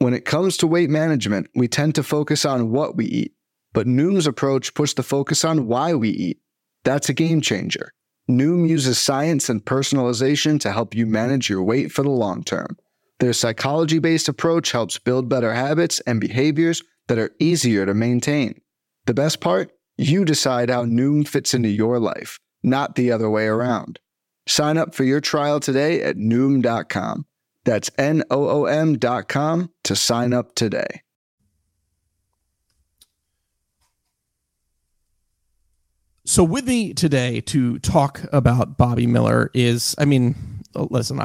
When it comes to weight management, we tend to focus on what we eat, but Noom's approach puts the focus on why we eat. That's a game changer. Noom uses science and personalization to help you manage your weight for the long term. Their psychology-based approach helps build better habits and behaviors that are easier to maintain. The best part? You decide how Noom fits into your life, not the other way around. Sign up for your trial today at Noom.com. That's Noom.com to sign up today. So with me today to talk about Bobby Miller is, listen,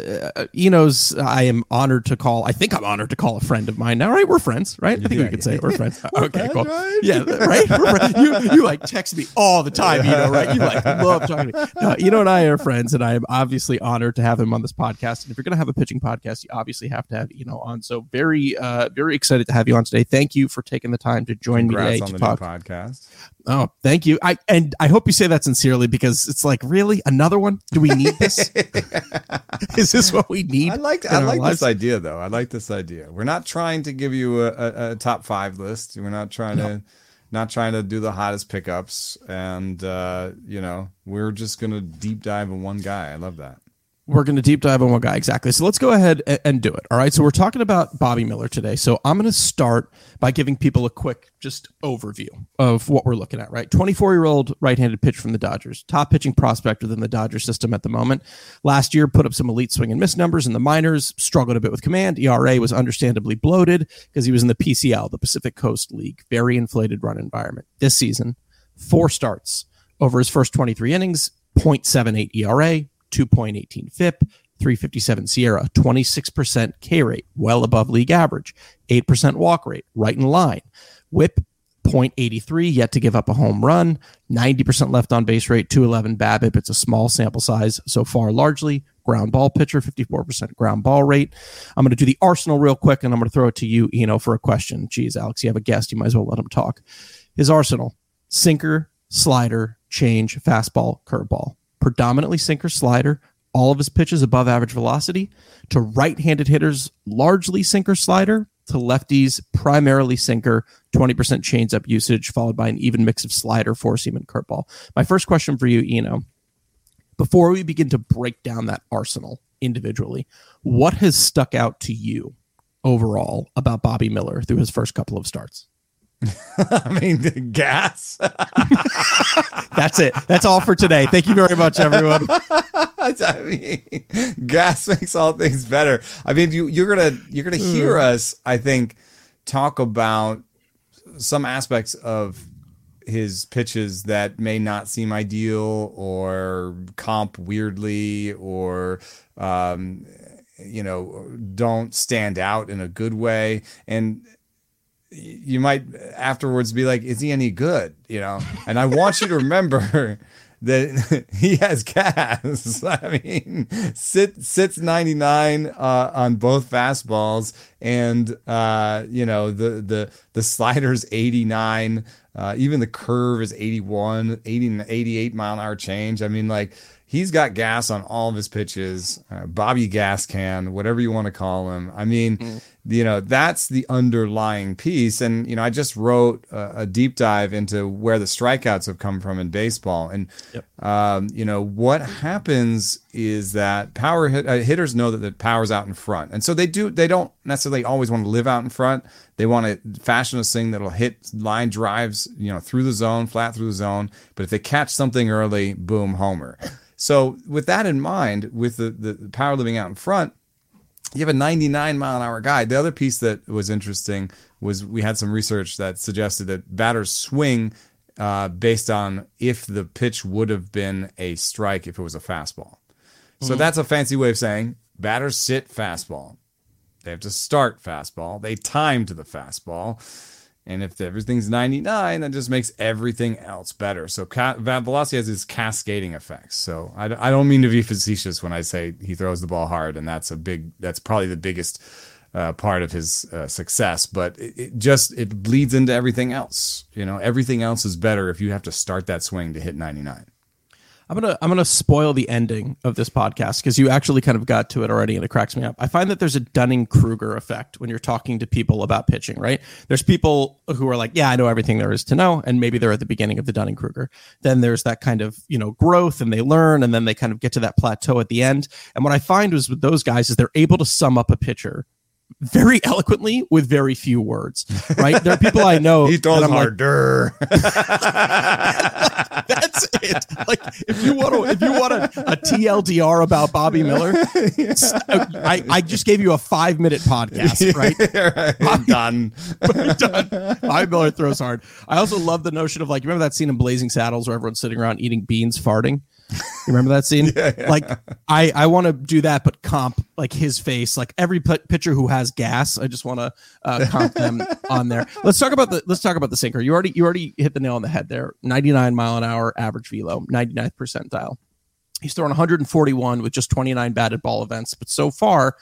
Eno's, I am honored to call, I think I'm honored to call a friend of mine now, right? We're friends, right? I think we could say we're friends. Okay, cool. Right? Yeah, right? We're friends. You like text me all the time, Eno, right? You like love talking to me. No, Eno and I are friends, and I am obviously honored to have him on this podcast. And if you're going to have a pitching podcast, you obviously have to have Eno on. So very excited to have you on today. Thank you for taking the time to join me today. On the new podcast. Oh, thank you. I hope you say that sincerely, because it's like, really? Another one? Do we need this? Is this what we need? I like this idea, though. I like this idea. We're not trying to give you a top 5 list. We're not trying to do the hottest pickups. And, we're just going to deep dive in one guy. I love that. We're going to deep dive on one guy. Exactly. So let's go ahead and do it. All right. So we're talking about Bobby Miller today. So I'm going to start by giving people a quick just overview of what we're looking at, right? 24-year-old right-handed pitcher from the Dodgers, top pitching prospect within the Dodger system at the moment. Last year, put up some elite swing and miss numbers in the minors, struggled a bit with command. ERA was understandably bloated because he was in the PCL, the Pacific Coast League, very inflated run environment. This season, 4 starts over his first 23 innings, 0.78 ERA, 2.18 FIP, 357 SIERA, 26% K rate, well above league average, 8% walk rate, right in line. WHIP, 0.83, yet to give up a home run, 90% left on base rate, 211 BABIP. It's a small sample size so far, largely ground ball pitcher, 54% ground ball rate. I'm going to do the arsenal real quick, and I'm going to throw it to you, Eno, for a question. Geez, Alex, you have a guest. You might as well let him talk. His arsenal: sinker, slider, change, fastball, curveball. Predominantly sinker, slider, all of his pitches above average velocity. To right-handed hitters, largely sinker, slider. To lefties, primarily sinker, 20% changeup usage, followed by an even mix of slider, four-seam, and curveball. My first question for you, Eno, before we begin to break down that arsenal individually, what has stuck out to you overall about Bobby Miller through his first couple of starts? The gas. That's it. That's all for today. Thank you very much, everyone. Gas makes all things better. You're gonna hear us, I think, talk about some aspects of his pitches that may not seem ideal or comp weirdly or don't stand out in a good way. And you might afterwards be like, is he any good? And I want you to remember that he has gas. Sits 99 on both fastballs, and the slider's 89. Even the curve is 81, 88 mile an hour change. He's got gas on all of his pitches. Bobby Gas Can, whatever you want to call him. That's the underlying piece. And, I just wrote a deep dive into where the strikeouts have come from in baseball. And, what happens is that power hitters know that the power's out in front. And so they don't necessarily always want to live out in front. They want to fashion a thing that'll hit line drives, through the zone, flat through the zone. But if they catch something early, boom, homer. So with that in mind, with the power living out in front, you have a 99 mile an hour guy. The other piece that was interesting was we had some research that suggested that batters swing based on if the pitch would have been a strike if it was a fastball. So that's a fancy way of saying batters sit fastball. They have to start fastball. They time to the fastball. And if everything's 99, that just makes everything else better. So velocity has this cascading effects. So I don't mean to be facetious when I say he throws the ball hard, and that's probably the biggest part of his success. But it bleeds into everything else. Everything else is better if you have to start that swing to hit 99. I'm gonna spoil the ending of this podcast because you actually kind of got to it already and it cracks me up. I find that there's a Dunning-Kruger effect when you're talking to people about pitching, right? There's people who are like, yeah, I know everything there is to know, and maybe they're at the beginning of the Dunning-Kruger. Then there's that kind of, growth, and they learn, and then they kind of get to that plateau at the end. And what I find was with those guys is they're able to sum up a pitcher very eloquently with very few words, right? There are people I know. He throws harder. That's it. Like if you want a TLDR about Bobby Miller, I just gave you a 5-minute podcast, right? I'm done. Done. Bobby Miller throws hard. I also love the notion of, like, you remember that scene in Blazing Saddles where everyone's sitting around eating beans, farting? You remember that scene? Yeah. Like, I want to do that, but comp like his face, like every pitcher who has gas. I just want to comp them on there. Let's talk about the sinker. You already hit the nail on the head there. 99 mile an hour average velo, 99th percentile. He's thrown 141 with just 29 batted ball events, but so far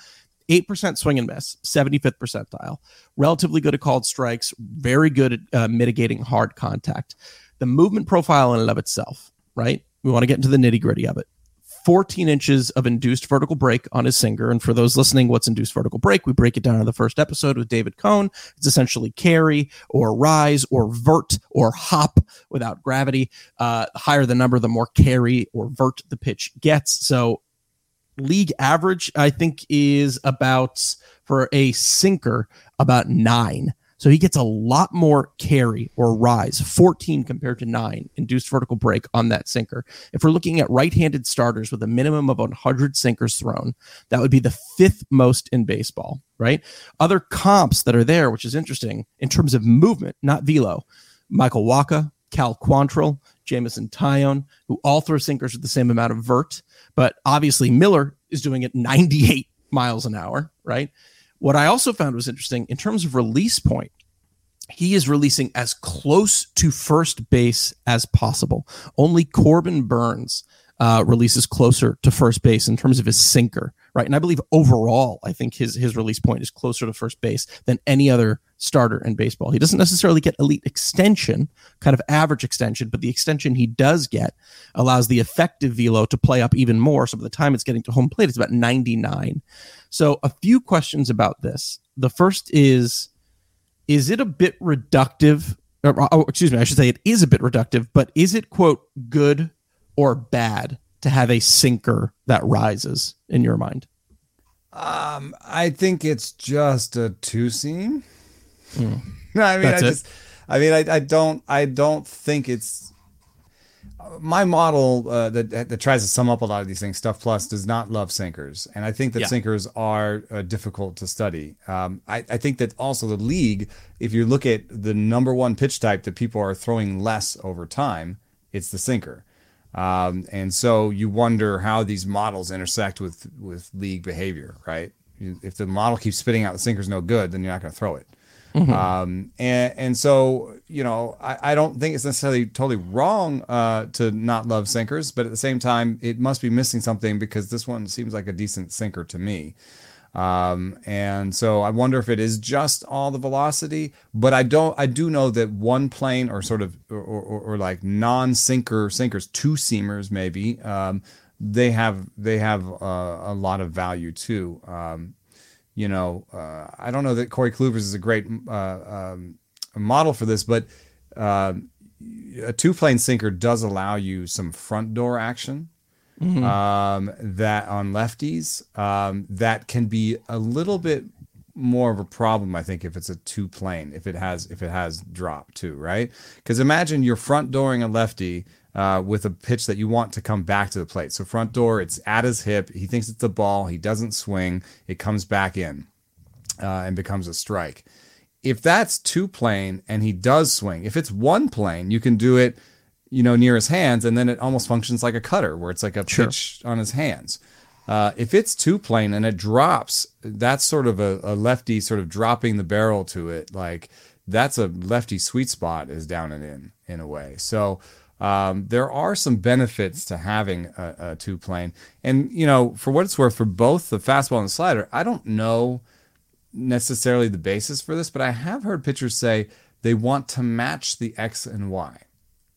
8% swing and miss, 75th percentile. Relatively good at called strikes, very good at mitigating hard contact. The movement profile in and of itself, right? We want to get into the nitty gritty of it. 14 inches of induced vertical break on his sinker. And for those listening, what's induced vertical break? We break it down in the first episode with David Cohn. It's essentially carry or rise or vert or hop without gravity. Higher the number, the more carry or vert the pitch gets. So league average, I think, is about, for a sinker, about 9. So he gets a lot more carry or rise, 14 compared to 9 induced vertical break on that sinker. If we're looking at right-handed starters with a minimum of 100 sinkers thrown, that would be the 5th most in baseball, right? Other comps that are there, which is interesting in terms of movement, not velo, Michael Wacha, Cal Quantrill, Jameson Taillon, who all throw sinkers with the same amount of vert, but obviously Miller is doing it 98 miles an hour, right? What I also found was interesting in terms of release point, he is releasing as close to first base as possible. Only Corbin Burns releases closer to first base in terms of his sinker, right? And I believe overall, I think his release point is closer to first base than any other starter in baseball. He doesn't necessarily get elite extension, kind of average extension, but the extension he does get allows the effective velo to play up even more. So by the time it's getting to home plate, it's about 99. So a few questions about this. The first is it a bit reductive? I should say it is a bit reductive, but is it, quote, good or bad to have a sinker that rises in your mind? I think it's just a two-seam. No, I don't think it's my model that tries to sum up a lot of these things. Stuff Plus does not love sinkers, and I think that sinkers are difficult to study. I think that also the league, if you look at the number one pitch type that people are throwing less over time, it's the sinker. And so you wonder how these models intersect with league behavior, right? If the model keeps spitting out the sinker's no good, then you're not going to throw it. Mm-hmm. And so, I don't think it's necessarily totally wrong to not love sinkers, but at the same time, it must be missing something because this one seems like a decent sinker to me. And so I wonder if it is just all the velocity, but I do know that one plane or sort of, or like non-sinker sinkers, two-seamers maybe, they have a lot of value too. I don't know that Corey Kluber's is a great model for this, but a two-plane sinker does allow you some front door action. Mm-hmm. That on lefties, that can be a little bit more of a problem, I think, if it's a two plane, if it has drop too, right? Because imagine you're front dooring a lefty with a pitch that you want to come back to the plate. So front door, it's at his hip. He thinks it's the ball. He doesn't swing. It comes back in and becomes a strike. If that's two plane and he does swing, if it's one plane, you can do it near his hands, and then it almost functions like a cutter where it's like a pitch on his hands. If it's two plane and it drops, that's sort of a lefty sort of dropping the barrel to it. Like that's a lefty sweet spot is down and in a way. So there are some benefits to having a two plane. And, for what it's worth, for both the fastball and the slider, I don't know necessarily the basis for this, but I have heard pitchers say they want to match the X and Y.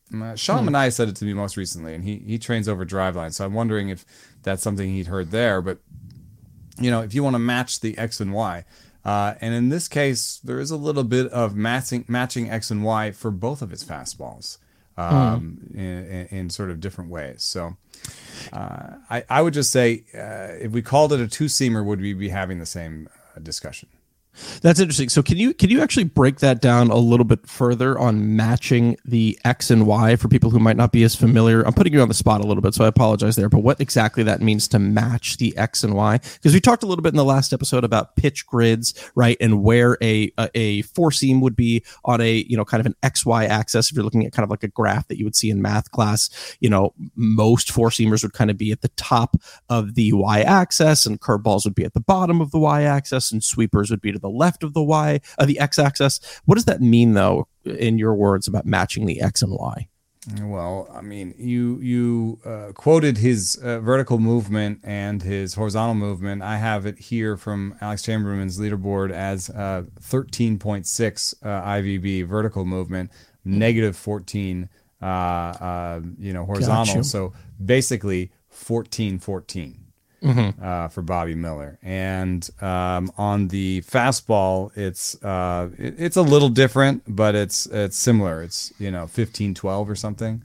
Sean Manai said it to me most recently, and he trains over Driveline, so I'm wondering if that's something he'd heard there. But if you want to match the X and Y, and in this case, there is a little bit of matching X and Y for both of his fastballs in sort of different ways. So I would just say if we called it a two-seamer, would we be having the same discussion? That's interesting. So can you actually break that down a little bit further on matching the X and Y for people who might not be as familiar? I'm putting you on the spot a little bit, so I apologize there, but what exactly that means to match the X and Y? Because we talked a little bit in the last episode about pitch grids, right? And where a four seam would be on a, kind of an XY axis. If you're looking at kind of like a graph that you would see in math class, most four seamers would kind of be at the top of the Y axis, and curveballs would be at the bottom of the Y axis, and sweepers would be to the left of the X axis. What does that mean, though, in your words, about matching the X and Y? Well, I mean, you quoted his vertical movement and his horizontal movement. I have it here from Alex Chamberlain's leaderboard as 13.6 IVB vertical movement, negative 14 horizontal. Gotcha. So basically 14-14. For Bobby Miller, and on the fastball, it's a little different, but it's similar. It's 15-12 or something,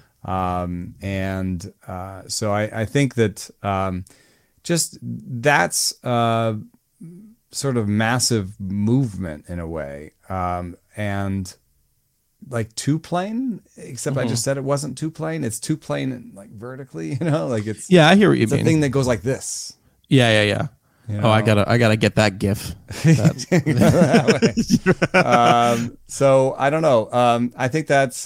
and so I think that just that's sort of massive movement in a way, and like two plane, except I just said it wasn't two plane. It's two plane like vertically, like it's I hear what you it's mean. a thing that goes like this. Yeah. Oh, I gotta get that GIF. So I don't know. I think that's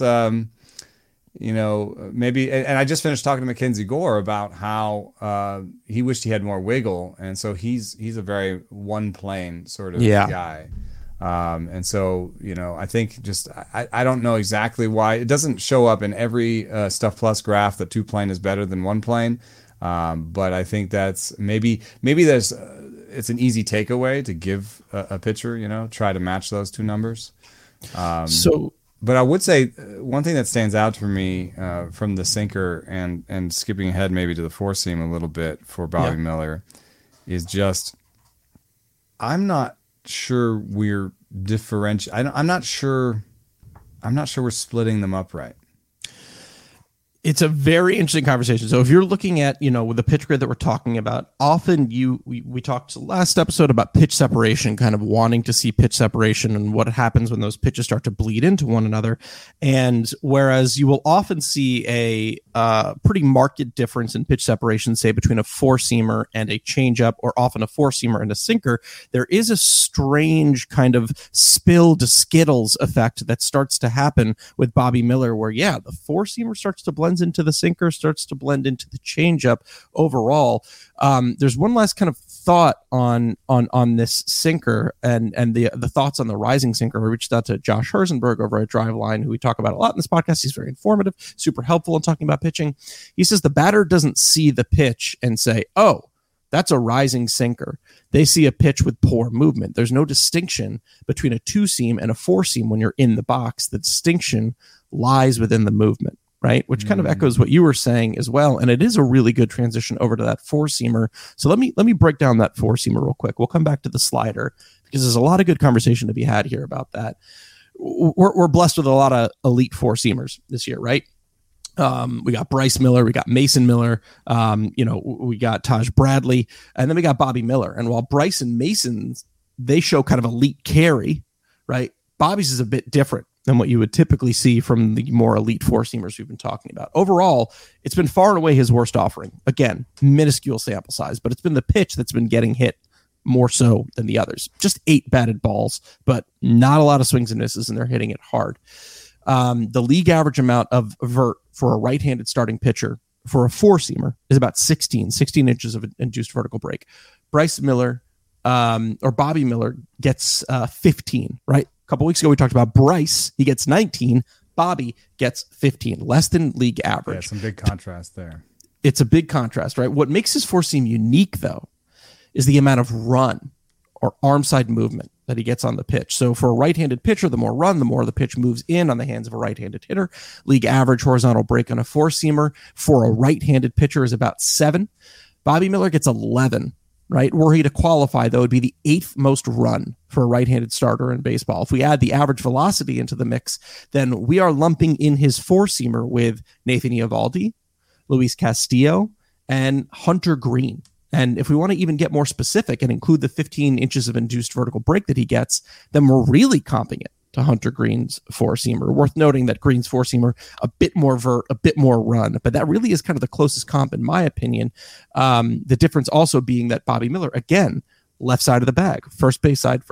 maybe. And I just finished talking to Mackenzie Gore about how he wished he had more wiggle, and so he's a very one plane sort of guy. And so, I think just, I don't know exactly why it doesn't show up in every Stuff Plus graph that two plane is better than one plane. But I think that's maybe there's, it's an easy takeaway to give a pitcher, try to match those two numbers. But I would say one thing that stands out for me from the sinker and skipping ahead maybe to the four seam a little bit for Bobby Miller is just, I'm not sure we're I'm not sure we're splitting them up right. It's a very interesting conversation. So if you're looking at, with the pitch grid that we're talking about, often we talked last episode about pitch separation, kind of wanting to see pitch separation and what happens when those pitches start to bleed into one another. And whereas you will often see a pretty marked difference in pitch separation, say between a four-seamer and a changeup, or often a four-seamer and a sinker, there is a strange kind of spill to Skittles effect that starts to happen with Bobby Miller, where, the four-seamer starts to blend into the sinker, starts to blend into the changeup overall. There's one last kind of thought on this sinker and the thoughts on the rising sinker. I reached out to Josh Herzenberg over at Driveline, who we talk about a lot in this podcast. He's very informative, super helpful in talking about pitching. He says the batter doesn't see the pitch and say, oh, that's a rising sinker. They see a pitch with poor movement. There's no distinction between a two-seam and a four-seam when you're in the box. The distinction lies within the movement, right? Which kind of echoes what you were saying as well. And it is a really good transition over to that four-seamer. So let me break down that four-seamer real quick. We'll come back to the slider because there's a lot of good conversation to be had here about that. We're blessed with a lot of elite four-seamers this year, right? We got Bryce Miller, we got Mason Miller, we got Taj Bradley, and then we got Bobby Miller. And while Bryce and Mason's, they show kind of elite carry, right? Bobby's is a bit different than what you would typically see from the more elite four-seamers we've been talking about. Overall, it's been far and away his worst offering. Again, minuscule sample size, but it's been the pitch that's been getting hit more so than the others. Just 8 batted balls, but not a lot of swings and misses, and they're hitting it hard. The league average amount of vert for a right-handed starting pitcher for a four-seamer is about 16 inches of induced vertical break. Bryce Miller or Bobby Miller gets 15, right? A couple weeks ago, we talked about Bryce. He gets 19. Bobby gets 15, less than league average. Yeah, some big contrast there. It's a big contrast, right? What makes his four-seam unique, though, is the amount of run or arm side movement that he gets on the pitch. So for a right-handed pitcher, the more run, the more the pitch moves in on the hands of a right-handed hitter. League average horizontal break on a four-seamer for a right-handed pitcher is about 7. Bobby Miller gets 11, right? Were he to qualify, though, it would be the 8th most run for a right-handed starter in baseball. If we add the average velocity into the mix, then we are lumping in his four-seamer with Nathan Eovaldi, Luis Castillo, and Hunter Green. And if we want to even get more specific and include the 15 inches of induced vertical break that he gets, then we're really comping it to Hunter Green's four-seamer. Worth noting that Green's four-seamer, a bit more vert, a bit more run, but that really is kind of the closest comp in my opinion. The difference also being that Bobby Miller, again, left side of the bag, first base side.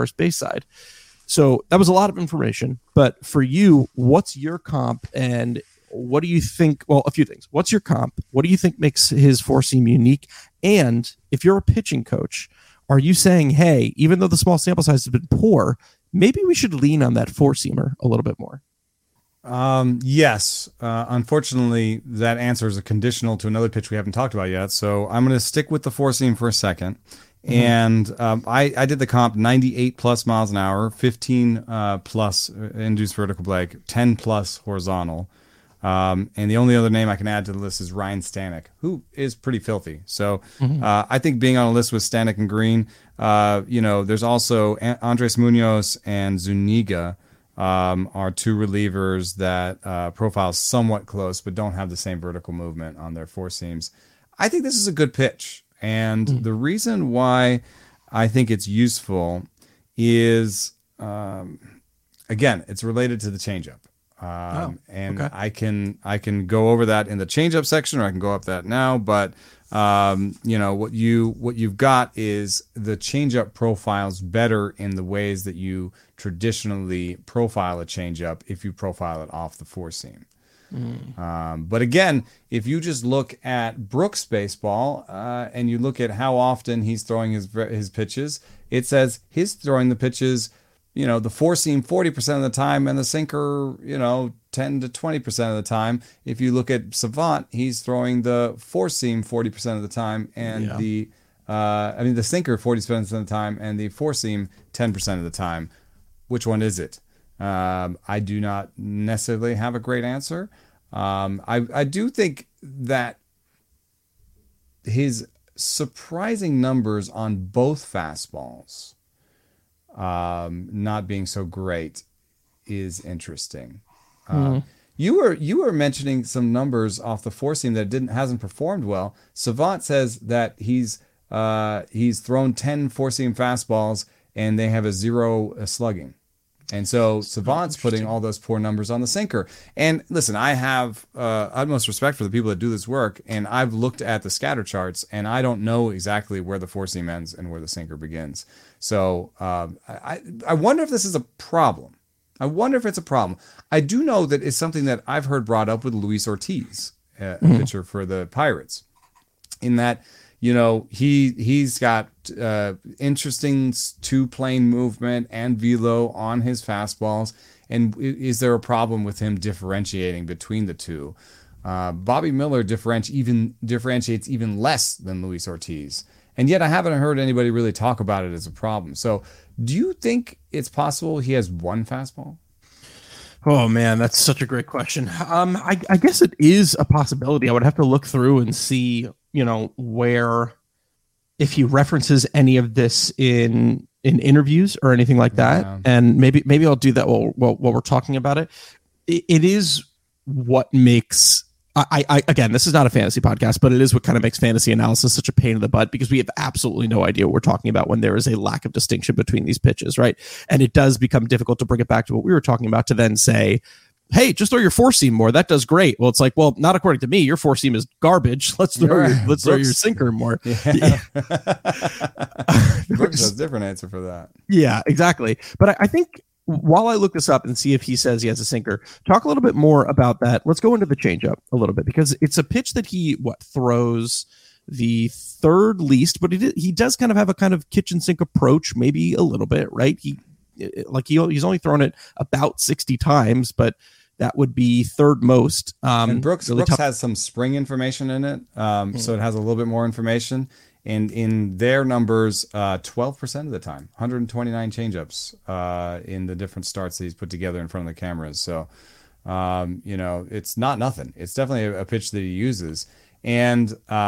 So that was a lot of information, but for you, what's your comp and what do you think? Well, a few things. What's your comp? What do you think makes his four-seam unique? And if you're a pitching coach, are you saying, hey, even though the small sample size has been poor, maybe we should lean on that four-seamer a little bit more? Yes. Unfortunately, that answer is a conditional to another pitch we haven't talked about yet. So I'm going to stick with the four-seam for a second. Mm-hmm. And I did the comp 98 plus miles an hour, 15 plus induced vertical break, 10 plus horizontal. And the only other name I can add to the list is Ryan Stanek, who is pretty filthy. So I think being on a list with Stanek and Green, there's also Andres Munoz and Zuniga are two relievers that profile somewhat close, but don't have the same vertical movement on their four seams. I think this is a good pitch. And the reason why I think it's useful is, again, it's related to the changeup. Okay. I can go over that in the changeup section, or I can go up that now. But what you've got is the changeup profiles better in the ways that you traditionally profile a changeup if you profile it off the four seam. But again, if you just look at Brooks baseball and you look at how often he's throwing his pitches, it says he's throwing the pitches, the four seam 40% of the time and the sinker, 10 to 20% of the time. If you look at Savant, he's throwing the four seam 40% of the time and the sinker 40% of the time and the four seam 10% of the time. Which one is it? I do not necessarily have a great answer. I do think that his surprising numbers on both fastballs not being so great is interesting. You were mentioning some numbers off the four seam that hasn't performed well. Savant says that he's thrown 10 four seam fastballs and they have a 0 slugging. And so Savant's putting all those poor numbers on the sinker. And listen, I have utmost respect for the people that do this work, and I've looked at the scatter charts, and I don't know exactly where the four seam ends and where the sinker begins. So I wonder if this is a problem. I wonder if it's a problem. I do know that it's something that I've heard brought up with Luis Ortiz, a pitcher for the Pirates, in that, he's got interesting two-plane movement and velo on his fastballs. And is there a problem with him differentiating between the two? Bobby Miller differentiates even less than Luis Ortiz. And yet I haven't heard anybody really talk about it as a problem. So do you think it's possible he has one fastball? Oh, man, that's such a great question. I guess it is a possibility. I would have to look through and see, where, if he references any of this in interviews or anything like that. Yeah. And maybe I'll do that while we're talking about it. It is what makes... Again, this is not a fantasy podcast, but it is what kind of makes fantasy analysis such a pain in the butt, because we have absolutely no idea what we're talking about when there is a lack of distinction between these pitches, right? And it does become difficult to bring it back to what we were talking about to then say, hey, just throw your four seam more. That does great. Well, it's like, well, not according to me. Your four seam is garbage. Let's throw your sinker more. Yeah. Brooks has a different answer for that. Yeah, exactly. But I think, while I look this up and see if he says he has a sinker, talk a little bit more about that. Let's go into the changeup a little bit, because it's a pitch that he throws the third least, but he does kind of have a kind of kitchen sink approach, maybe a little bit, right? He's only thrown it about 60 times, but that would be third most. And Brooks has some spring information in it, so it has a little bit more information. And in their numbers, 12% of the time, 129 changeups in the different starts that he's put together in front of the cameras. So, it's not nothing. It's definitely a pitch that he uses. And,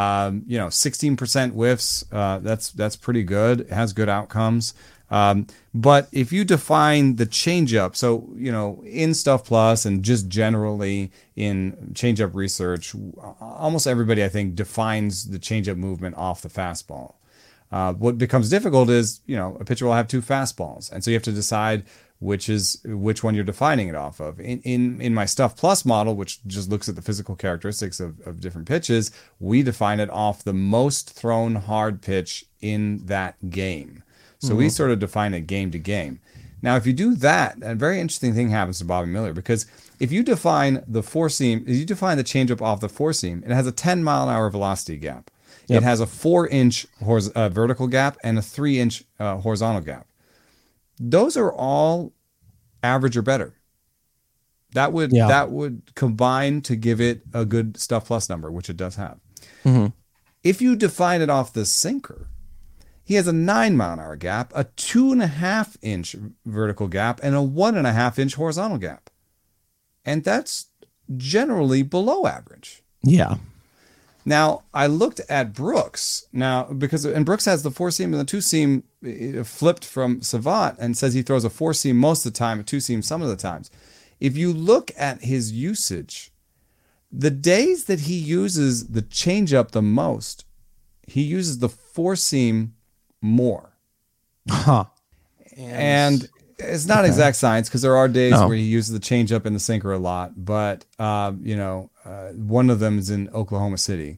16% whiffs, that's pretty good. It has good outcomes. But if you define the changeup, so, in Stuff Plus and just generally in changeup research, almost everybody, I think, defines the changeup movement off the fastball. What becomes difficult is, a pitcher will have two fastballs. And so you have to decide which one you're defining it off of. In my Stuff Plus model, which just looks at the physical characteristics of different pitches, we define it off the most thrown hard pitch in that game. So we sort of define it game to game. Now, if you do that, a very interesting thing happens to Bobby Miller, because if you define the changeup off the four seam, it has a 10-mile-an-hour velocity gap. Yep. It has a 4-inch vertical gap and a 3-inch horizontal gap. Those are all average or better. That would combine to give it a good Stuff Plus number, which it does have. Mm-hmm. If you define it off the sinker, he has a 9-mile-an-hour gap, a 2.5-inch vertical gap, and a 1.5-inch horizontal gap. And that's generally below average. Yeah. Now, I looked at Brooks and Brooks has the four seam and the two seam flipped from Savant and says he throws a four seam most of the time, a two seam some of the times. If you look at his usage, the days that he uses the changeup the most, he uses the four seam more. Huh. And it's not exact science, because there are days where he uses the changeup and the sinker a lot, but one of them is in Oklahoma City.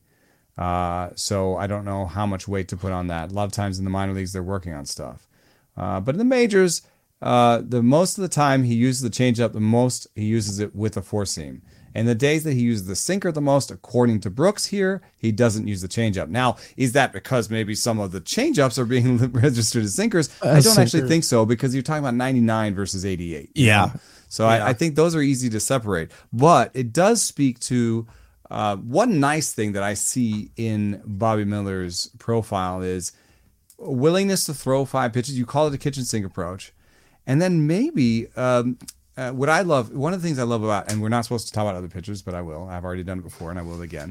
So I don't know how much weight to put on that. A lot of times in the minor leagues, they're working on stuff. But in the majors, the most of the time he uses the changeup, the most he uses it with a four seam. And the days that he uses the sinker the most, according to Brooks here, he doesn't use the changeup. Now, is that because maybe some of the changeups are being registered as sinkers? I don't actually think so, because you're talking about 99 versus 88. Yeah. So I think those are easy to separate. But it does speak to one nice thing that I see in Bobby Miller's profile is a willingness to throw 5 pitches. You call it a kitchen sink approach. And then maybe one of the things I love about, and we're not supposed to talk about other pitchers, but I will. I've already done it before, and I will again.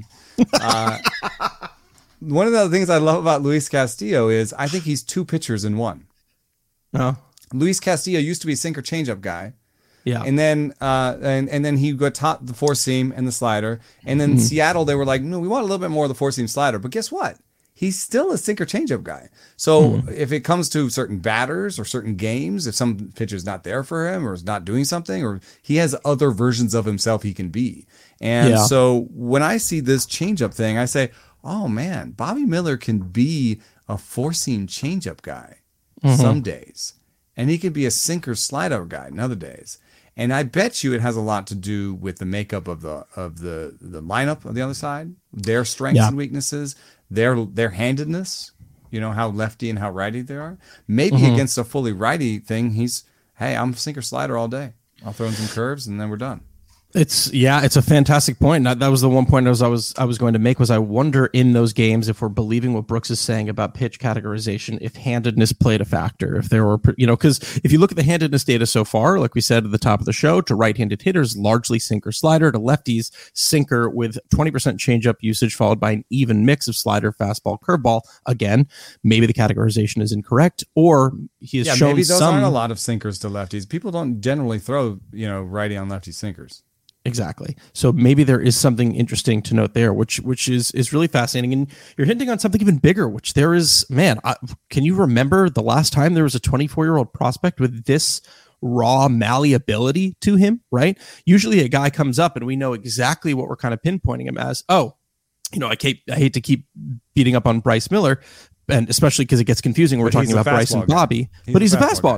One of the other things I love about Luis Castillo is I think he's 2 pitchers in one. Oh. Luis Castillo used to be a sinker changeup guy. Yeah. And then and then he got taught the four seam and the slider. And then Seattle, they were like, no, we want a little bit more of the four seam slider. But guess what? He's still a sinker changeup guy. So if it comes to certain batters or certain games, if some pitcher's not there for him or is not doing something, or he has other versions of himself he can be. And so when I see this changeup thing, I say, oh man, Bobby Miller can be a four seam changeup guy some days. And he can be a sinker slider guy in other days. And I bet you it has a lot to do with the makeup of the lineup on the other side, their strengths and weaknesses, their handedness, how lefty and how righty they are. Maybe against a fully righty thing, I'm sinker slider all day. I'll throw in some curves and then we're done. It's a fantastic point. That was the one point I was going to make, was I wonder in those games if we're believing what Brooks is saying about pitch categorization, if handedness played a factor, if there were, because if you look at the handedness data so far, like we said at the top of the show, to right-handed hitters, largely sinker slider, to lefties, sinker with 20% changeup usage, followed by an even mix of slider, fastball, curveball. Again, maybe the categorization is incorrect, or he has shown maybe those aren't a lot of sinkers to lefties. People don't generally throw, righty on lefty sinkers. Exactly. So maybe there is something interesting to note there, which is really fascinating. And you're hinting on something even bigger, which there is, can you remember the last time there was a 24-year-old prospect with this raw malleability to him, right? Usually a guy comes up and we know exactly what we're kind of pinpointing him as. I hate to keep beating up on Bryce Miller, and especially because it gets confusing when we're talking about Bryce and Bobby, but he's a fastball guy.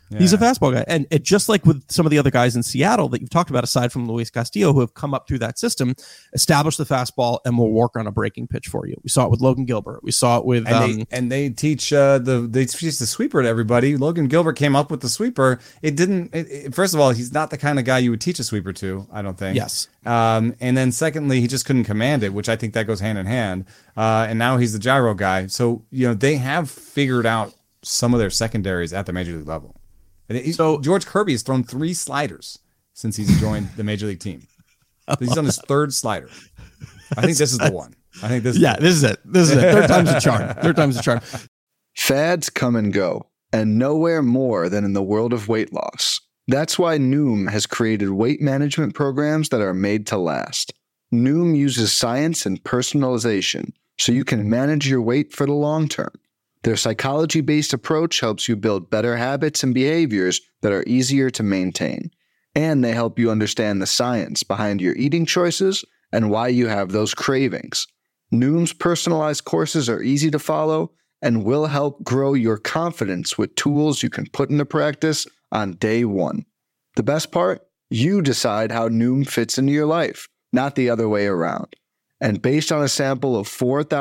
He's a fastball guy. And it, just like with some of the other guys in Seattle that you've talked about, aside from Luis Castillo, who have come up through that system, establish the fastball, and will work on a breaking pitch for you. We saw it with Logan Gilbert. We saw it with... they teach the sweeper to everybody. Logan Gilbert came up with the sweeper. First of all, he's not the kind of guy you would teach a sweeper to, I don't think. Yes. And then secondly, he just couldn't command it, which I think that goes hand in hand. And now he's the gyro guy. So, they have figured out some of their secondaries at the major league level. So George Kirby has thrown 3 sliders since he's joined the major league team. He's on his 3rd slider. I think this is the one. This is it. This is it. Third time's a charm. Fads come and go, and nowhere more than in the world of weight loss. That's why Noom has created weight management programs that are made to last. Noom uses science and personalization so you can manage your weight for the long term. Their psychology-based approach helps you build better habits and behaviors that are easier to maintain. And they help you understand the science behind your eating choices and why you have those cravings. Noom's personalized courses are easy to follow and will help grow your confidence with tools you can put into practice on day one. The best part? You decide how Noom fits into your life, not the other way around. And based on a sample of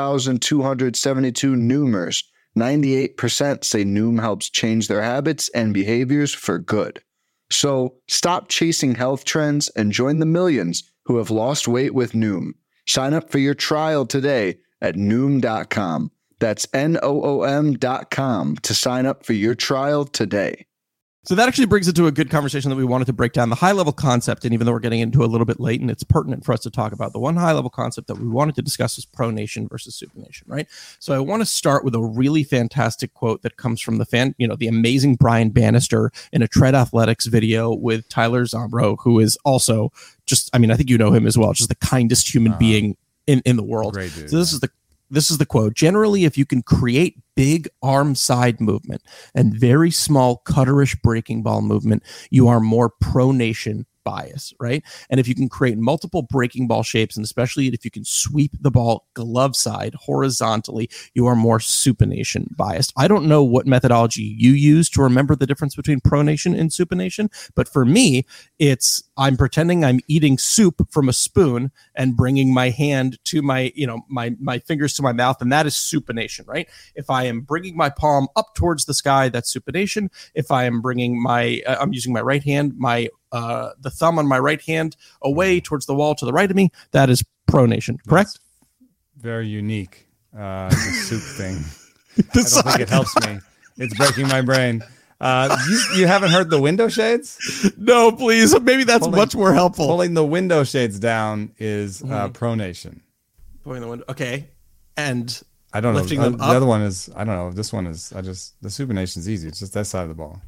4,272 Noomers, 98% say Noom helps change their habits and behaviors for good. So stop chasing health trends and join the millions who have lost weight with Noom. Sign up for your trial today at Noom.com. That's Noom.com to sign up for your trial today. So that actually brings it to a good conversation that we wanted to break down the high-level concept. And even though we're getting into a little bit late and it's pertinent for us to talk about, the one high-level concept that we wanted to discuss is pronation versus supination, right? So I want to start with a really fantastic quote that comes from the amazing Brian Bannister in a Tread Athletics video with Tyler Zombro, who is also just, I think you know him as well, just the kindest human being in the world. Great dude, so this is the quote. Generally, if you can create big arm side movement and very small cutterish breaking ball movement, you are more pronation bias, right? And if you can create multiple breaking ball shapes, and especially if you can sweep the ball glove side horizontally, you are more supination biased. I don't know what methodology you use to remember the difference between pronation and supination, but for me, it's I'm pretending I'm eating soup from a spoon and bringing my hand to my fingers to my mouth, and that is supination, right? If I am bringing my palm up towards the sky, that's supination. If I am bringing I'm using my right hand, the thumb on my right hand away towards the wall to the right of me, that is pronation, correct? That's very unique. The soup thing. I don't think it helps me. It's breaking my brain. You haven't heard the window shades? No, please. Maybe that's much more helpful. Pulling the window shades down is pronation. Pulling the window. Okay. And I don't know. Lifting them The up? other one is, I don't know. This one is, the supination's easy. It's just that side of the ball.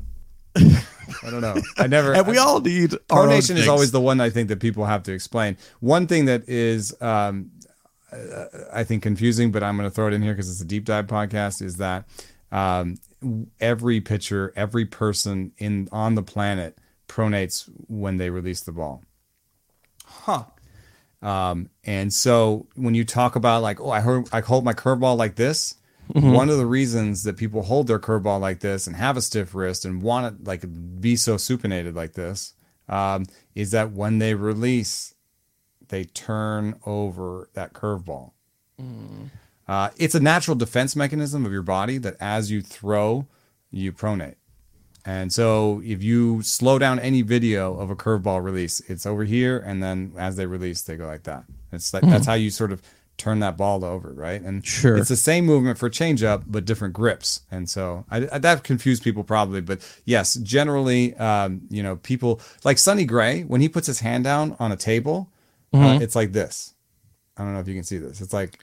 I don't know. And we all need our own pronation is things. always the one I think that people have to explain. One thing that is, I think, confusing, but I'm going to throw it in here because it's a deep dive podcast, is that every pitcher, every person on the planet pronates when they release the ball. Huh. And so when you talk about I hold my curveball like this, one of the reasons that people hold their curveball like this and have a stiff wrist and want to be so supinated like this is that when they release, they turn over that curveball. It's a natural defense mechanism of your body that as you throw, you pronate. And so if you slow down any video of a curveball release, it's over here, and then as they release, they go like that. It's like that's how you sort of turn that ball over, right? And sure, it's the same movement for changeup, but different grips. And so that confused people probably, but yes, generally, people like Sonny Gray, when he puts his hand down on a table, it's like this. I don't know if you can see this. It's like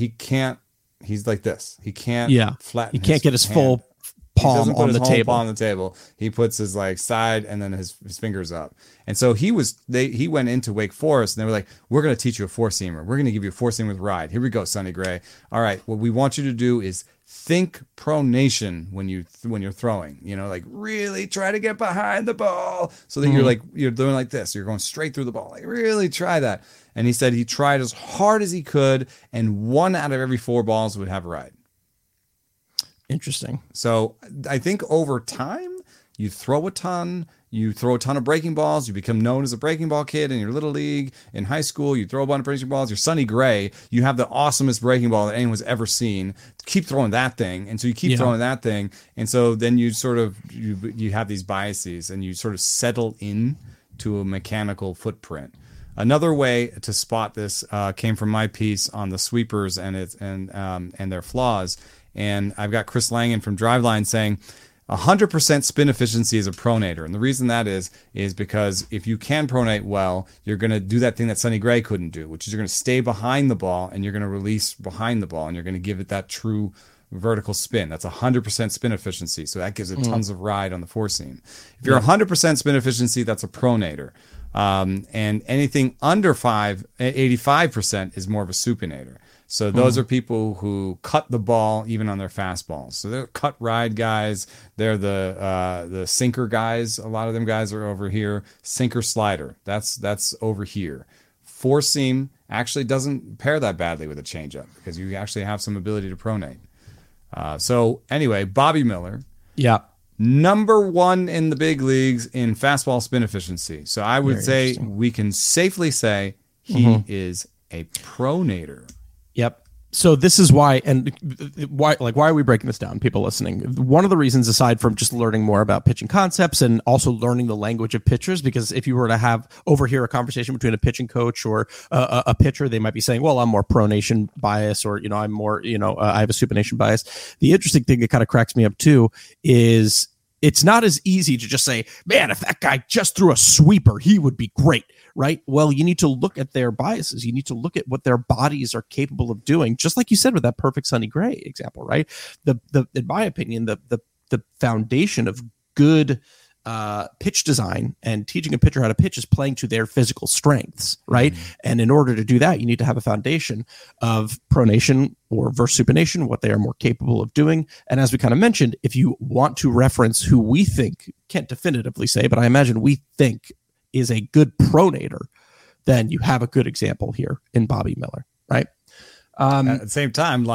he's like this. He can't flatten. He can't get his hand. full palm on the table. Palm on the table. He puts his side and then his fingers up. And so he went into Wake Forest and they were like, "We're going to teach you a four-seamer. We're going to give you a four-seamer with ride. Here we go, Sonny Gray. All right, what we want you to do is think pronation when you're throwing. Really try to get behind the ball so that you're doing like this. You're going straight through the ball. Really try that." And he said he tried as hard as he could, and 1 out of every 4 balls would have a ride. Interesting. So I think over time, you throw a ton. You throw a ton of breaking balls. You become known as a breaking ball kid in your little league. In high school, you throw a bunch of breaking balls. You're Sonny Gray. You have the awesomest breaking ball that anyone's ever seen. Keep throwing that thing. And so you keep throwing that thing. And so then you sort of, you have these biases and you sort of settle in to a mechanical footprint. Another way to spot this came from my piece on the sweepers and their flaws. And I've got Chris Langan from Driveline saying, 100% spin efficiency is a pronator. And the reason that is because if you can pronate well, you're going to do that thing that Sonny Gray couldn't do, which is you're going to stay behind the ball and you're going to release behind the ball and you're going to give it that true vertical spin. That's 100% spin efficiency. So that gives it tons of ride on the four seam. If you're 100% spin efficiency, that's a pronator. And anything under 85% is more of a supinator. So those are people who cut the ball even on their fastballs. So they're cut ride guys. They're the sinker guys. A lot of them guys are over here. Sinker slider. That's over here. Four seam actually doesn't pair that badly with a changeup because you actually have some ability to pronate. So anyway, Bobby Miller. Yeah. Number one in the big leagues in fastball spin efficiency. So I would say we can safely say he is a pronator. Yep. So this is why, and why are we breaking this down? People listening. One of the reasons, aside from just learning more about pitching concepts and also learning the language of pitchers, because if you were to overhear a conversation between a pitching coach or a pitcher, they might be saying, well, I'm more pronation bias, or, I'm more, I have a supination bias. The interesting thing that kind of cracks me up too is it's not as easy to just say, man, if that guy just threw a sweeper, he would be great. Right. Well, you need to look at their biases. You need to look at what their bodies are capable of doing. Just like you said with that perfect Sonny Gray example, right? In my opinion, the foundation of good pitch design and teaching a pitcher how to pitch is playing to their physical strengths, right? And in order to do that, you need to have a foundation of pronation or versus supination, what they are more capable of doing. And as we kind of mentioned, if you want to reference who we think, can't definitively say, but I imagine we think is a good pronator, then you have a good example here in Bobby Miller, right? At the same time,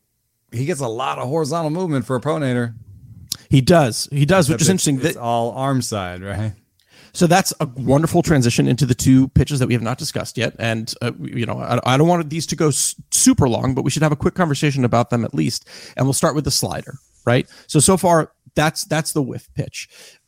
he gets a lot of horizontal movement for a pronator. He does, which is interesting. It's all arm side, right? So that's a wonderful transition into the two pitches that we have not discussed yet. And, I don't want these to go super long, but we should have a quick conversation about them at least. And we'll start with the slider, right? So far, that's the whiff pitch.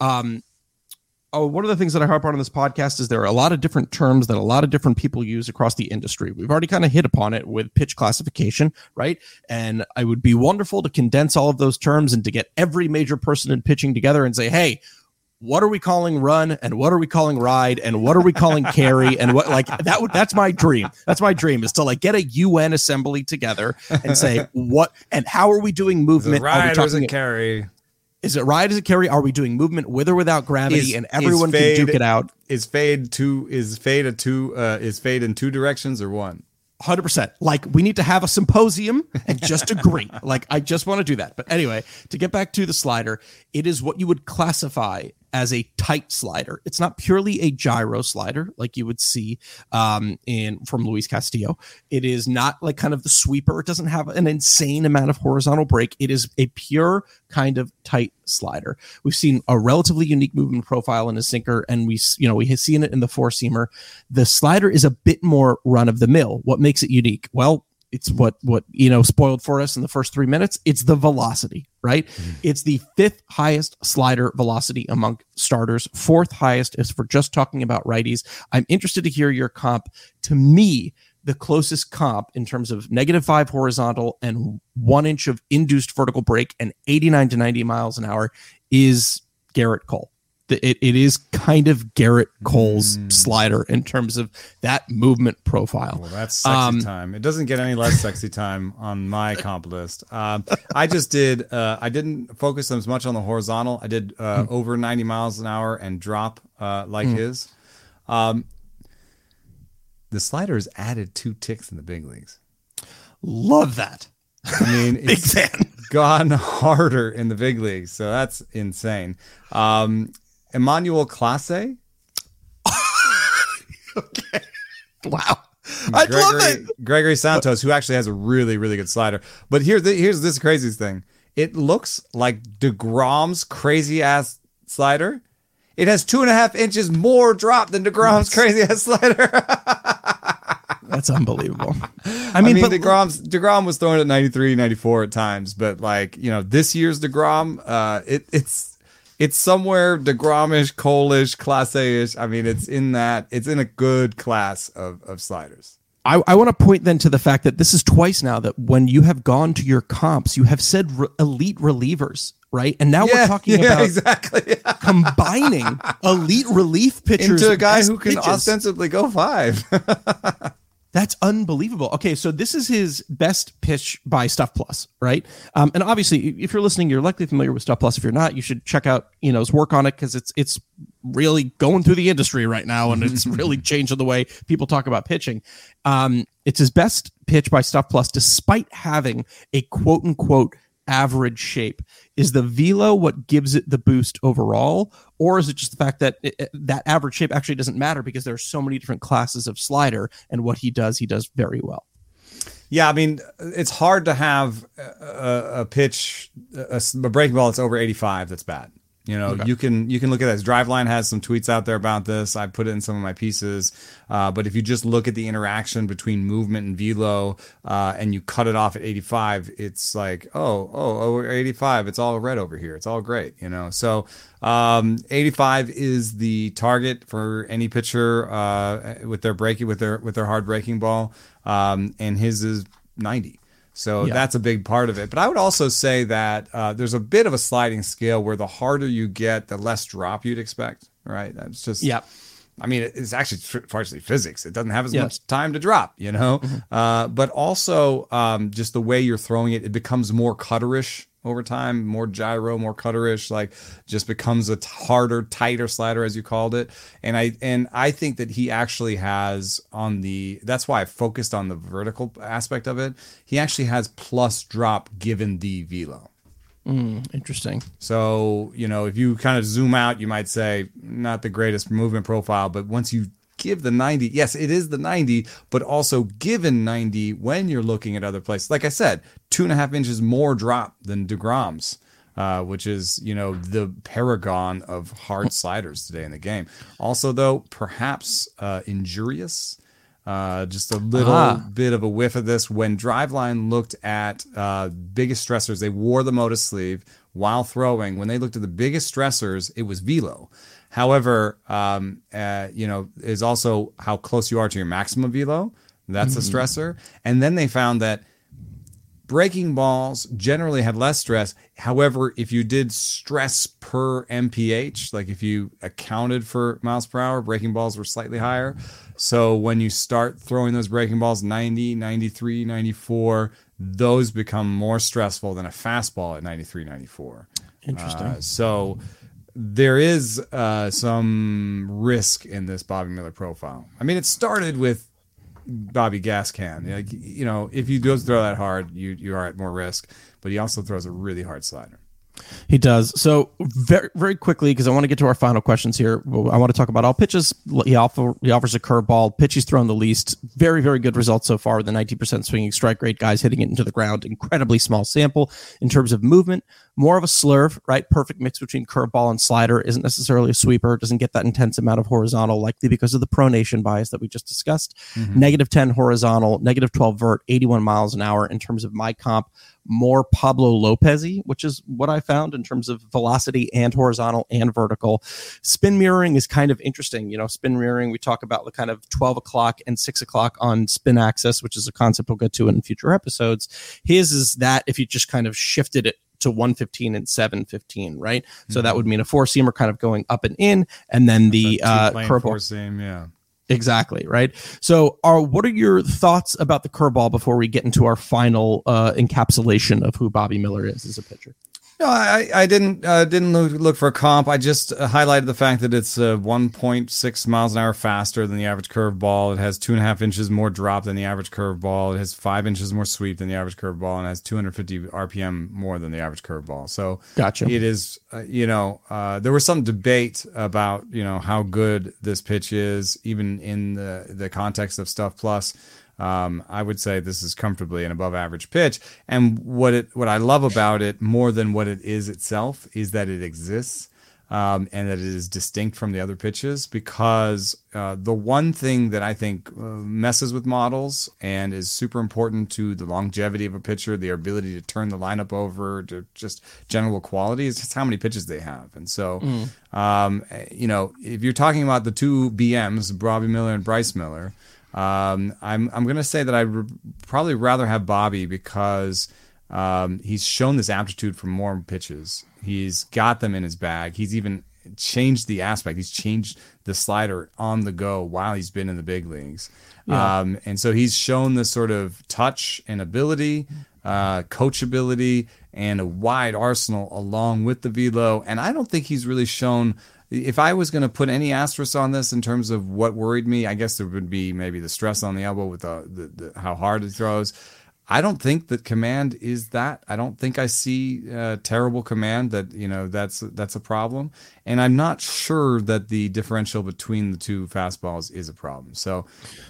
One of the things that I harp on this podcast is there are a lot of different terms that a lot of different people use across the industry. We've already kind of hit upon it with pitch classification, right? And it would be wonderful to condense all of those terms and to get every major person in pitching together and say, hey, what are we calling run and what are we calling ride and what are we calling carry and what that's my dream. That's my dream is to get a UN assembly together and say what and how are we doing movement? Is it ride or is it carry? Is it ride? Is it carry? Are we doing movement with or without gravity? And everyone can duke it out. Is fade in two directions or one? 100%. We need to have a symposium and just agree. I just want to do that. But anyway, to get back to the slider, it is what you would classify as a tight slider. It's not purely a gyro slider like you would see from Luis Castillo. It is not kind of the sweeper. It doesn't have an insane amount of horizontal break. It is a pure kind of tight slider. We've seen a relatively unique movement profile in a sinker, and we have seen it in the four seamer. The slider is a bit more run of the mill. What makes it unique? Well, it's what spoiled for us in the first 3 minutes. It's the velocity, right? It's the fifth highest slider velocity among starters. Fourth highest is for just talking about righties. I'm interested to hear your comp. To me, the closest comp in terms of -5 horizontal and 1 inch of induced vertical break and 89 to 90 miles an hour is Garrett Cole. It is kind of Garrett Cole's slider in terms of that movement profile. Well, that's sexy time. It doesn't get any less sexy time on my comp list. I just did, I didn't focus as much on the horizontal. I did over 90 miles an hour and drop his. The slider has added 2 ticks in the big leagues. Love that. I mean, it's gone harder in the big leagues. So that's insane. Emmanuel Clase. Okay. Wow. I love it. Gregory Santos, who actually has a really, really good slider. But here's this craziest thing. It looks like DeGrom's crazy ass slider. It has 2.5 inches more drop than DeGrom's crazy ass slider. That's unbelievable. I mean, but DeGrom was throwing at 93, 94 at times, but like, this year's DeGrom, it's somewhere DeGrom-ish, Cole-ish, Class A-ish. I mean, it's in a good class of sliders. I want to point then to the fact that this is twice now that when you have gone to your comps, you have said elite relievers, right? And now we're talking about exactly combining elite relief pitchers into a guy who can ostensibly go 5. That's unbelievable. Okay, so this is his best pitch by Stuff Plus, right? And obviously, if you're listening, you're likely familiar with Stuff Plus. If you're not, you should check out his work on it, because it's really going through the industry right now, and it's really changing the way people talk about pitching. It's his best pitch by Stuff Plus, despite having a quote unquote average shape. Is the velo what gives it the boost overall, or is it just the fact that that average shape actually doesn't matter because there are so many different classes of slider, and what he does very well? Yeah, I mean, it's hard to have a pitch, a breaking ball that's over 85 that's bad. Okay. You can look at this. Driveline has some tweets out there about this. I put it in some of my pieces. But if you just look at the interaction between movement and velo, and you cut it off at 85, it's like, over 85, it's all red over here. It's all great, So 85 is the target for any pitcher with their hard breaking ball, and his is 90. So that's a big part of it. But I would also say that there's a bit of a sliding scale where the harder you get, the less drop you'd expect, right? That's just, I mean, it's actually partially physics. It doesn't have as much time to drop, but also just the way you're throwing it, it becomes more cutterish over time, more gyro, more cutterish, like just becomes a harder, tighter slider, as you called it. And I think that he actually has that's why I focused on the vertical aspect of it. He actually has plus drop given the velo. Interesting. So, if you kind of zoom out, you might say not the greatest movement profile, but once you give the 90, yes, it is the 90, but also given 90 when you're looking at other places. Like I said, 2.5 inches more drop than DeGrom's, which is, the paragon of hard sliders today in the game. Also, though, perhaps injurious. Just a little bit of a whiff of this. When Driveline looked at biggest stressors, they wore the Motus sleeve while throwing. When they looked at the biggest stressors, it was velo. However, is also how close you are to your maximum velo. That's a stressor. And then they found that breaking balls generally had less stress. However, if you did stress per MPH, like if you accounted for miles per hour, breaking balls were slightly higher. So when you start throwing those breaking balls 90, 93, 94, those become more stressful than a fastball at 93, 94. Interesting. So there is some risk in this Bobby Miller profile. I mean, it started with Bobby Gas Can. If you do throw that hard, you are at more risk. But he also throws a really hard slider. He does. So very, very quickly, because I want to get to our final questions here. I want to talk about all pitches. He offers a curveball. Pitch he's thrown the least. Very, very good results so far with the 19% swinging strike rate. Guys hitting it into the ground. Incredibly small sample in terms of movement. More of a slurve, right? Perfect mix between curveball and slider. Isn't necessarily a sweeper. Doesn't get that intense amount of horizontal, likely because of the pronation bias that we just discussed. -10 horizontal, -12 vert, 81 miles an hour in terms of my comp. More Pablo Lopez-y, which is what I found in terms of velocity and horizontal and vertical. Spin mirroring is kind of interesting. Spin mirroring, we talk about the kind of 12 o'clock and 6 o'clock on spin axis, which is a concept we'll get to in future episodes. His is that if you just kind of shifted it to 115 and 715, right? So that would mean a four-seamer kind of going up and in, and then the curveball. Four-seam, yeah. Exactly, right? So what are your thoughts about the curveball before we get into our final encapsulation of who Bobby Miller is as a pitcher? No, I didn't look for a comp. I just highlighted the fact that it's 1.6 miles an hour faster than the average curveball. It has 2.5 inches more drop than the average curveball. It has 5 inches more sweep than the average curveball, and has 250 RPM more than the average curveball. So gotcha. It is, there was some debate about how good this pitch is, even in the context of Stuff Plus. I would say this is comfortably an above average pitch. And what I love about it more than what it is itself is that it exists. and that it is distinct from the other pitches, because the one thing that I think messes with models and is super important to the longevity of a pitcher, the ability to turn the lineup over, to just general quality, is just how many pitches they have. And so, if you're talking about the two BMs, Bobby Miller and Bryce Miller, I'm going to say that I'd probably rather have Bobby, because he's shown this aptitude for more pitches. He's got them in his bag. He's even changed the aspect. He's changed the slider on the go while he's been in the big leagues. Yeah. And so he's shown this sort of touch and ability, coachability, and a wide arsenal along with the velo. And I don't think he's really shown... If I was going to put any asterisk on this in terms of what worried me, I guess there would be maybe the stress on the elbow with the how hard he throws. I don't think that command is that. I don't think I see terrible command that, that's a problem. And I'm not sure that the differential between the two fastballs is a problem. So,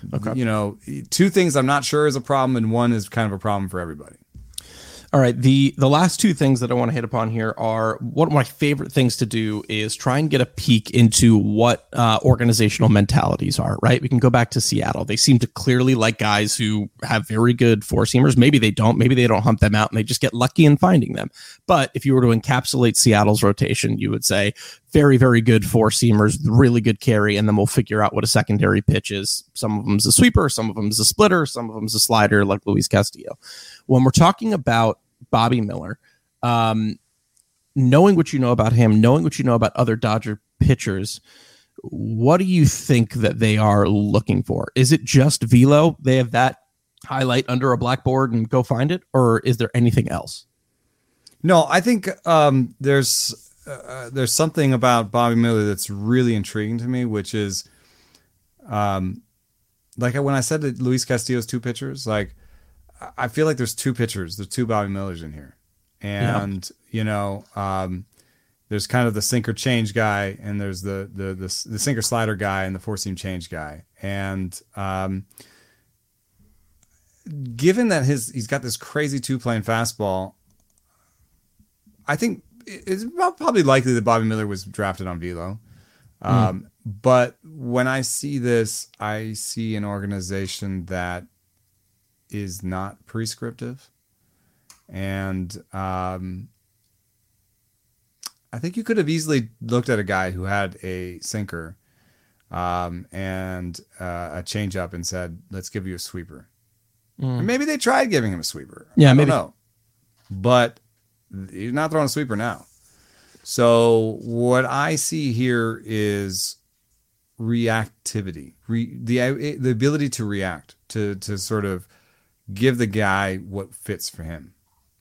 two things I'm not sure is a problem, and one is kind of a problem for everybody. All right. The last two things that I want to hit upon here are, one of my favorite things to do is try and get a peek into what organizational mentalities are, right? We can go back to Seattle. They seem to clearly like guys who have very good four-seamers. Maybe they don't. Maybe they don't hump them out and they just get lucky in finding them. But if you were to encapsulate Seattle's rotation, you would say very, very good four-seamers, really good carry, and then we'll figure out what a secondary pitch is. Some of them's a sweeper, some of them's a splitter, some of them's a slider, like Luis Castillo. When we're talking about Bobby Miller, knowing what you know about him, knowing what you know about other Dodger pitchers, what do you think that they are looking for? Is it just velo? They have that highlight under a blackboard and go find it? Or is there anything else? No, I think there's something about Bobby Miller that's really intriguing to me, which is like when I said that Luis Castillo's two pitchers, like, I feel like there's two pitchers, there's two Bobby Millers in here. And, there's kind of the sinker change guy, and there's the sinker slider guy and the four seam change guy. And given that he's got this crazy 2-plane fastball, I think it's probably likely that Bobby Miller was drafted on velo. But when I see this, I see an organization that is not prescriptive. And I think you could have easily looked at a guy who had a sinker and a changeup and said, let's give you a sweeper. And maybe they tried giving him a sweeper. Yeah, I maybe. don't know. But he's not throwing a sweeper now. So what I see here is reactivity, the ability to react, to sort of give the guy what fits for him.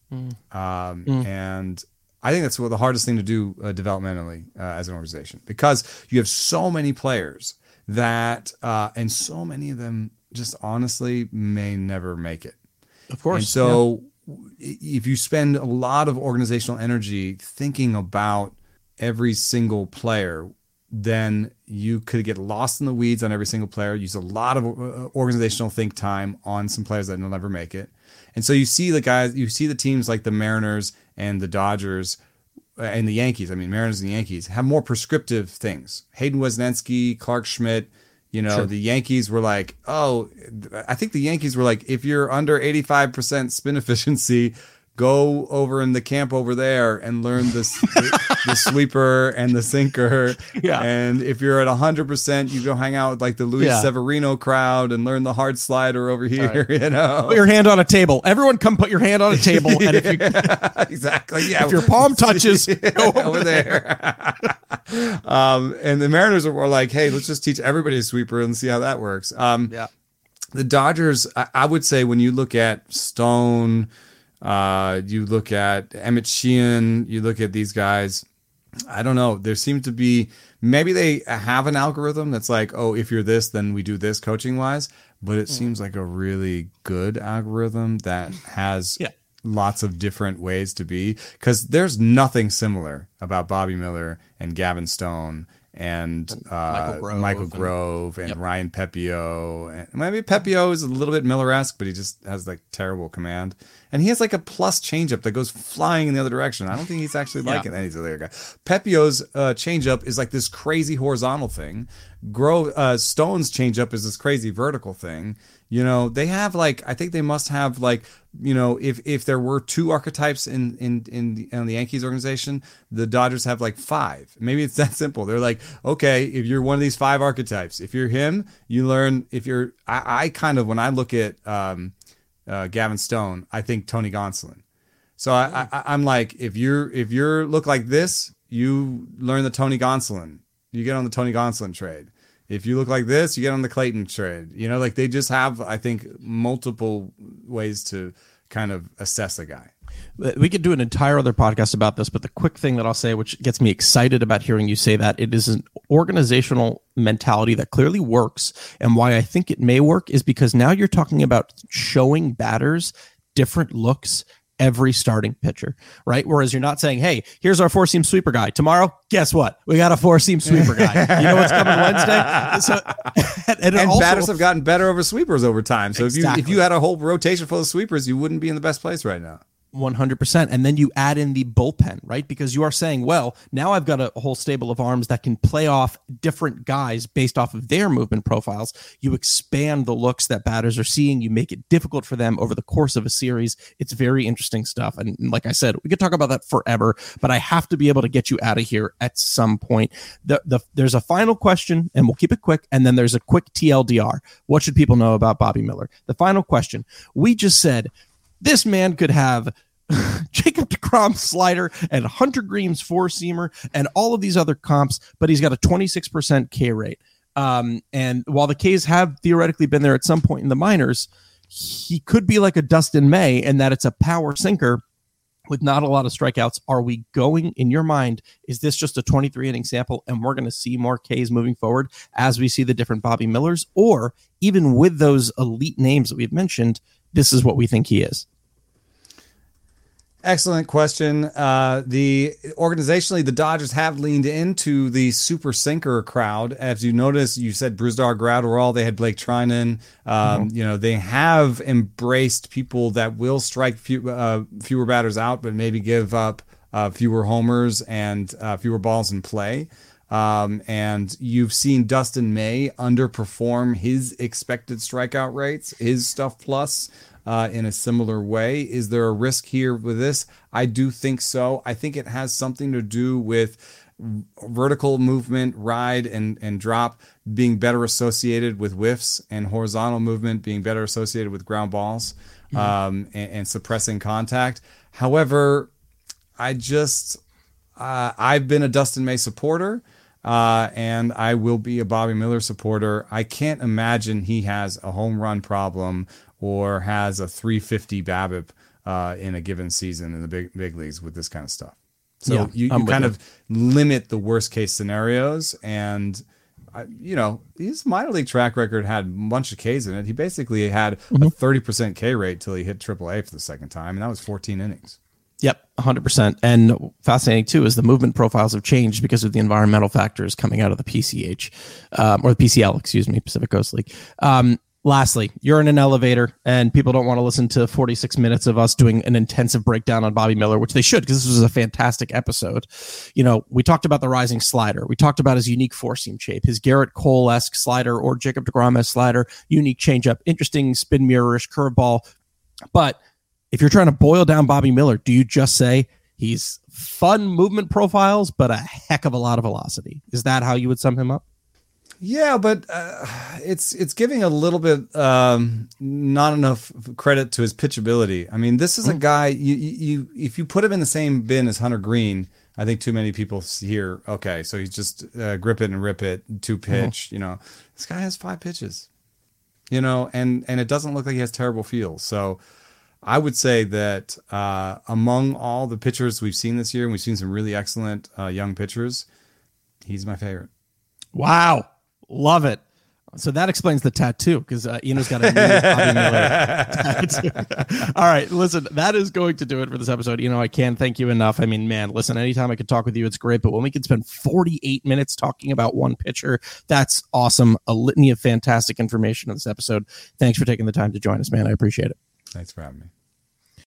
And I think that's the hardest thing to do developmentally as an organization, because you have so many players that, and so many of them just honestly may never make it. Of course. And so if you spend a lot of organizational energy thinking about every single player, then you could get lost in the weeds on every single player, use a lot of organizational think time on some players that will never make it. And so you see the teams like the Mariners and the Dodgers and the Yankees. I mean, Mariners and the Yankees have more prescriptive things. Hayden Wesneski, Clark Schmidt, sure. The Yankees were like, I think the Yankees were like, if you're under 85% spin efficiency, go over in the camp over there and learn the sweeper and the sinker. Yeah. And if you're at 100%, you go hang out with like the Luis Severino crowd and learn the hard slider over here. Right. Put your hand on a table. Everyone come put your hand on a table. And if you exactly. Yeah. If your palm touches, go over there. And the Mariners were like, hey, let's just teach everybody a sweeper and see how that works. The Dodgers, I would say, when you look at Stone, you look at Emmett Sheehan, you look at these guys, I don't know. There seems to be, maybe they have an algorithm that's like, if you're this, then we do this coaching wise. But it seems like a really good algorithm that has lots of different ways to be. Because there's nothing similar about Bobby Miller and Gavin Stone and Michael Michael Grove and Ryan Pepio. And maybe Pepio is a little bit Miller-esque, but he just has like terrible command. And he has like a plus changeup that goes flying in the other direction. I don't think he's actually like any of the other guy. Pepio's changeup is like this crazy horizontal thing. Stone's changeup is this crazy vertical thing. You know, they have like, I think they must have like, you know, if there were 2 archetypes in the Yankees organization, the Dodgers have like 5. Maybe it's that simple. They're like, okay, if you're one of these 5 archetypes, if you're him, you learn. If you're, I kind of, when I look at Gavin Stone, I think Tony Gonsolin. So I'm like, if you're look like this, you learn the Tony Gonsolin. You get on the Tony Gonsolin trade. If you look like this, you get on the Clayton trade. You know, like they just have, I think, multiple ways to kind of assess a guy. We could do an entire other podcast about this, but the quick thing that I'll say, which gets me excited about hearing you say that, it is an organizational mentality that clearly works. And why I think it may work is because now you're talking about showing batters different looks every starting pitcher, right? Whereas you're not saying, hey, here's our 4-seam sweeper guy. Tomorrow, guess what? We got a 4-seam sweeper guy. You know what's coming Wednesday? So, and batters have gotten better over sweepers over time. So if you had a whole rotation full of sweepers, you wouldn't be in the best place right now. 100%. And then you add in the bullpen, right? Because you are saying, well, now I've got a whole stable of arms that can play off different guys based off of their movement profiles. You expand the looks that batters are seeing. You make it difficult for them over the course of a series. It's very interesting stuff. And like I said, we could talk about that forever, but I have to be able to get you out of here at some point. There's a final question, and we'll keep it quick. And then there's a quick TLDR. What should people know about Bobby Miller? The final question. We just said, this man could have Jacob deGrom slider and Hunter Green's 4-seamer and all of these other comps, but he's got a 26% K rate. And while the Ks have theoretically been there at some point in the minors, he could be like a Dustin May in that it's a power sinker with not a lot of strikeouts. Are we going, in your mind, is this just a 23-inning sample and we're going to see more Ks moving forward as we see the different Bobby Millers? Or even with those elite names that we've mentioned, this is what we think he is? Excellent question. Organizationally, the Dodgers have leaned into the super sinker crowd. As you notice, you said Brusdar, Graterol, they had Blake Trinan. You know, they have embraced people that will strike fewer batters out, but maybe give up fewer homers and fewer balls in play. And you've seen Dustin May underperform his expected strikeout rates, his stuff plus, in a similar way. Is there a risk here with this? I do think so. I think it has something to do with vertical movement, ride and drop being better associated with whiffs, and horizontal movement being better associated with ground balls, and suppressing contact. However, I've been a Dustin May supporter. And I will be a Bobby Miller supporter. I can't imagine he has a home run problem or has a 350 BABIP in a given season in the big leagues with this kind of stuff. So you kind of limit the worst case scenarios. And, you know, his minor league track record had a bunch of Ks in it. He basically had a 30% K rate till he hit AAA for the second time, and that was 14 innings. Yep, 100%. And fascinating, too, is the movement profiles have changed because of the environmental factors coming out of the PCH, or the PCL, excuse me, Pacific Coast League. Lastly, you're in an elevator and people don't want to listen to 46 minutes of us doing an intensive breakdown on Bobby Miller, which they should, because this was a fantastic episode. You know, we talked about the rising slider. We talked about his unique 4-seam shape, his Garrett Cole-esque slider or Jacob deGrom-esque slider, unique changeup, interesting spin mirror-ish curveball. But if you're trying to boil down Bobby Miller, do you just say he's fun movement profiles, but a heck of a lot of velocity? Is that how you would sum him up? Yeah, but it's giving a little bit not enough credit to his pitchability. I mean, this is a guy, you if you put him in the same bin as Hunter Green, I think too many people hear, okay, so he's just grip it and rip it, 2-pitch. You know, this guy has 5 pitches, you know, and it doesn't look like he has terrible feel. So I would say that among all the pitchers we've seen this year, and we've seen some really excellent young pitchers, he's my favorite. Wow. Love it. So that explains the tattoo, because Eno's got a new Bobby Miller tattoo. All right, listen, that is going to do it for this episode. I can't thank you enough. I mean, man, listen, anytime I could talk with you, it's great. But when we can spend 48 minutes talking about one pitcher, that's awesome. A litany of fantastic information in this episode. Thanks for taking the time to join us, man. I appreciate it. Thanks for having me.